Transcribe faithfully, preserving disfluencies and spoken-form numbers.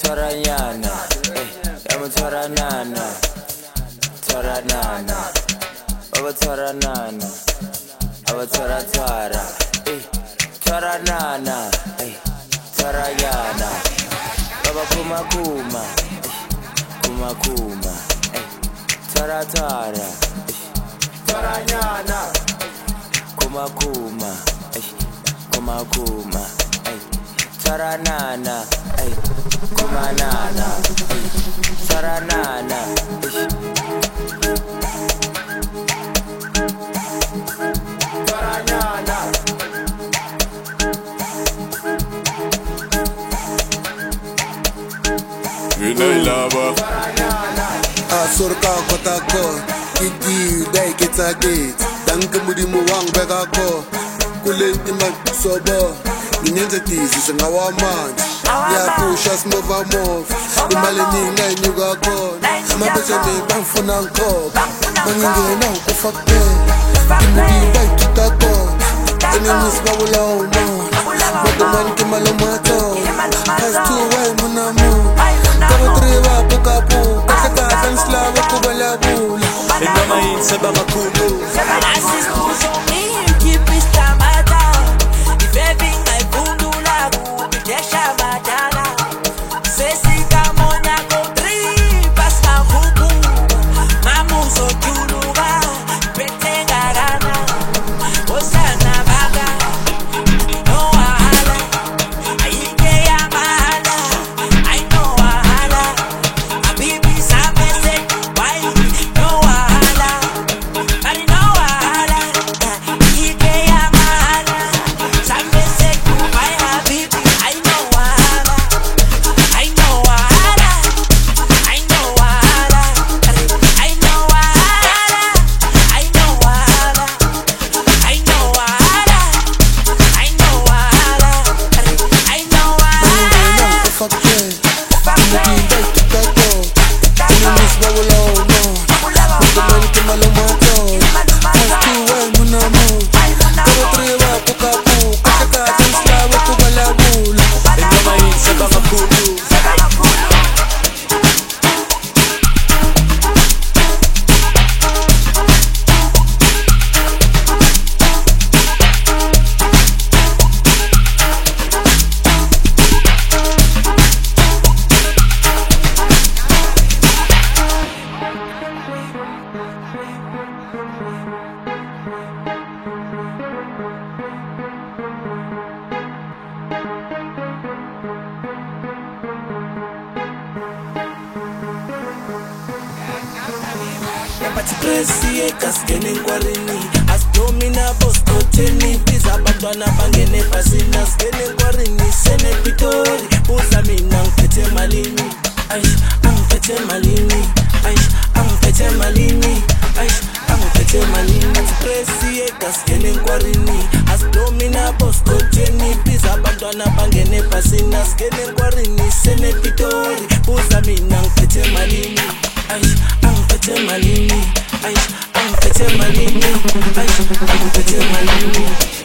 Twaranyana, eh, I'm Twaranana, Twaranana, Baba Twaranana, Baba Twara Twara, eh, Twaranana, eh, Twaranyana, Baba Kuma Kuma, eh, Kuma Kuma, eh, Twara Twara, eh, Twaranyana, Kuma Kuma, eh, Kuma Kuma, eh, Twaranana, eh, Kuma Nana, eh, Twaranana, eh. Lava Asurka kotako Kiki day kita gate Danke mudimu wang begako Kulenti man sobo Ninyenze tizi sengawa manji Ya push us move a move Imale nyinga nyuga kon Mabese me banfuna nkok Manyinge na ukufakte Kimudi day kitako Enemies bawula umo Modeman kimalo mato Has two way munamu Kabo triwa pukapu Kasaka sanslawa kubala bula Ingoma yinseba kakhulu Asibuzo mimi kipista mata Ifebi ngaifundula kupitesha matala Sesi kamona kodri Pasma huku Mamuzo tuluga Petenga rana Osana baga No wahala Aike ya mahala I know wahala Habibi samese Why no wahala Bari no wahala Aike ya mahala Samese Why habibi I know wahala I know wahala I know wahala I know wahala I know wahala I know wahala I know wahala I know wahala Ukufakte Kimudi day kitako Enemies bawula umo Modeman kimalo mato Has two way munamu Kabo triwa pukapu Kasaka sanslawa kubala bula Ingoma yinseba kakhulu But crazy ekaskene ngwarini Astomina bosko teni Pisa batwana bangene pasina Skene ngwarini sene pitori Buza mina ngpete malini Aish, angpete malini Aish, angpete malini Aish, angpete malini But crazy ekaskene ngwarini Astomina bosko teni Pisa batwana bangene pasina Skene ngwarini sene pitori Buza mina ngpete malini Aish, angpete malini Aish, angpete malini Aish, angpete malini